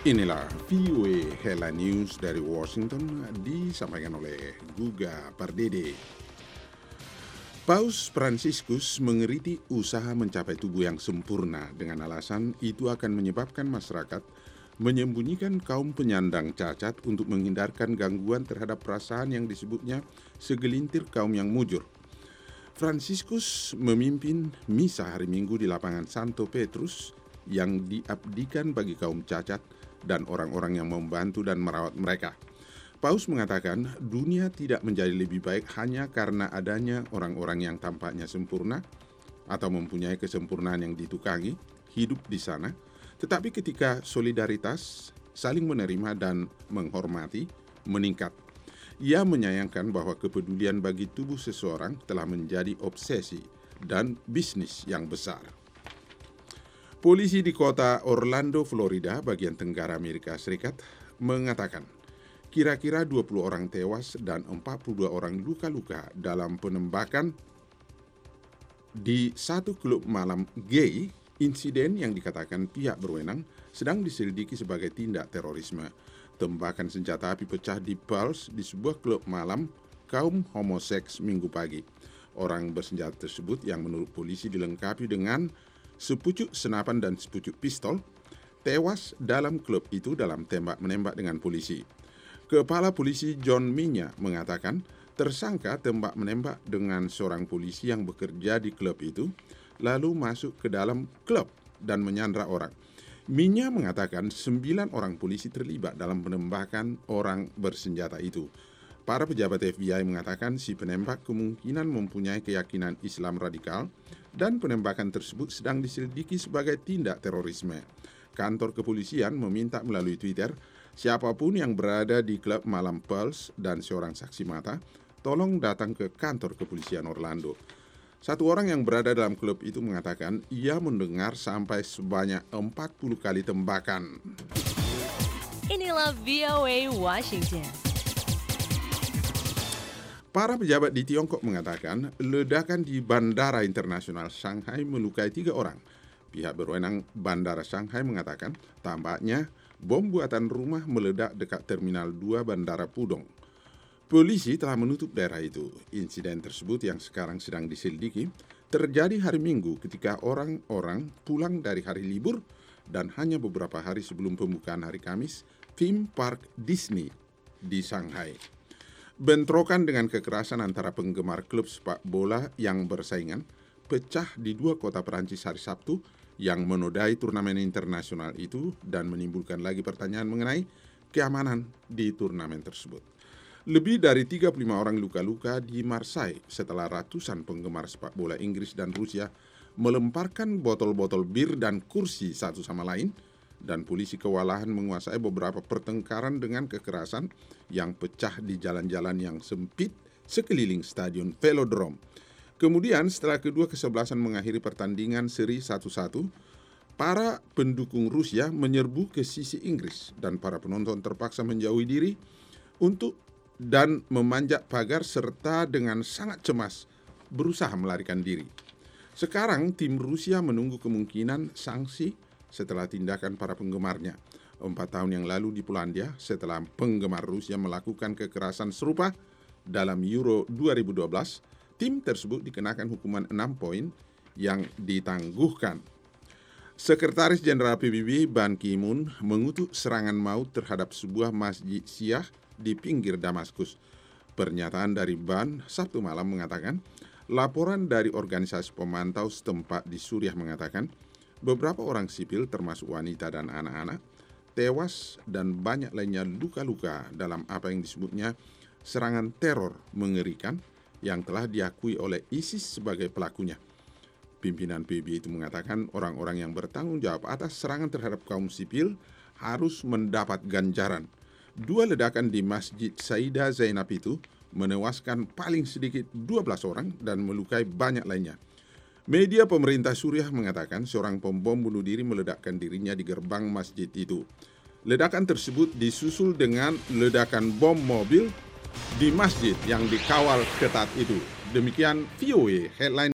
Inilah VOA Headline News dari Washington disampaikan oleh Guga Pardede. Paus Fransiskus mengeriti usaha mencapai tubuh yang sempurna dengan alasan itu akan menyebabkan masyarakat menyembunyikan kaum penyandang cacat untuk menghindarkan gangguan terhadap perasaan yang disebutnya segelintir kaum yang mujur. Fransiskus memimpin misa hari Minggu di lapangan Santo Petrus yang diabdikan bagi kaum cacat dan orang-orang yang membantu dan merawat mereka. Paus mengatakan dunia tidak menjadi lebih baik hanya karena adanya orang-orang yang tampaknya sempurna atau mempunyai kesempurnaan yang ditukangi hidup di sana, tetapi ketika solidaritas, saling menerima dan menghormati meningkat. Ia menyayangkan bahwa kepedulian bagi tubuh seseorang telah menjadi obsesi dan bisnis yang besar. Polisi di kota Orlando, Florida, bagian tenggara Amerika Serikat, mengatakan kira-kira 20 orang tewas dan 42 orang luka-luka dalam penembakan di satu klub malam gay. Insiden yang dikatakan pihak berwenang sedang diselidiki sebagai tindak terorisme. Tembakan senjata api pecah di Pulse di sebuah klub malam kaum homoseks Minggu pagi. Orang bersenjata tersebut yang menurut polisi dilengkapi dengan sepucuk senapan dan sepucuk pistol tewas dalam klub itu dalam tembak-menembak dengan polisi. Kepala Polisi John Minya mengatakan tersangka tembak-menembak dengan seorang polisi yang bekerja di klub itu, lalu masuk ke dalam klub dan menyandra orang. Minya mengatakan 9 orang polisi terlibat dalam penembakan orang bersenjata itu. Para pejabat FBI mengatakan si penembak kemungkinan mempunyai keyakinan Islam radikal dan penembakan tersebut sedang diselidiki sebagai tindak terorisme. Kantor kepolisian meminta melalui Twitter siapapun yang berada di klub malam Pulse dan seorang saksi mata, tolong datang ke kantor kepolisian Orlando. Satu orang yang berada dalam klub itu mengatakan ia mendengar sampai sebanyak 40 kali tembakan. Inilah VOA Washington. Para pejabat di Tiongkok mengatakan ledakan di Bandara Internasional Shanghai melukai 3 orang. Pihak berwenang Bandara Shanghai mengatakan tampaknya bom buatan rumah meledak dekat Terminal 2 Bandara Pudong. Polisi telah menutup daerah itu. Insiden tersebut yang sekarang sedang diselidiki terjadi hari Minggu ketika orang-orang pulang dari hari libur dan hanya beberapa hari sebelum pembukaan hari Kamis theme park Disney di Shanghai. Bentrokan dengan kekerasan antara penggemar klub sepak bola yang bersaingan pecah di 2 kota Perancis hari Sabtu yang menodai turnamen internasional itu dan menimbulkan lagi pertanyaan mengenai keamanan di turnamen tersebut. Lebih dari 35 orang luka-luka di Marseille setelah ratusan penggemar sepak bola Inggris dan Rusia melemparkan botol-botol bir dan kursi satu sama lain, dan polisi kewalahan menguasai beberapa pertengkaran dengan kekerasan yang pecah di jalan-jalan yang sempit sekeliling stadion Velodrome. Kemudian setelah kedua kesebelasan mengakhiri pertandingan seri 1-1, para pendukung Rusia menyerbu ke sisi Inggris dan para penonton terpaksa menjauhi diri dan memanjat pagar serta dengan sangat cemas berusaha melarikan diri. Sekarang tim Rusia menunggu kemungkinan sanksi setelah tindakan para penggemarnya. 4 tahun yang lalu di Polandia, setelah penggemar Rusia melakukan kekerasan serupa dalam Euro 2012, tim tersebut dikenakan hukuman 6 poin yang ditangguhkan. Sekretaris Jenderal PBB Ban Ki-moon mengutuk serangan maut terhadap sebuah masjid Syiah di pinggir Damaskus. Pernyataan dari Ban Sabtu malam mengatakan, laporan dari organisasi pemantau setempat di Suriah mengatakan, beberapa orang sipil termasuk wanita dan anak-anak tewas dan banyak lainnya luka-luka dalam apa yang disebutnya serangan teror mengerikan yang telah diakui oleh ISIS sebagai pelakunya. Pimpinan PBB itu mengatakan orang-orang yang bertanggung jawab atas serangan terhadap kaum sipil harus mendapat ganjaran. 2 ledakan di Masjid Sayyidah Zainab itu menewaskan paling sedikit 12 orang dan melukai banyak lainnya. Media pemerintah Suriah mengatakan seorang pembom bunuh diri meledakkan dirinya di gerbang masjid itu. Ledakan tersebut disusul dengan ledakan bom mobil di masjid yang dikawal ketat itu. Demikian VOA Headline.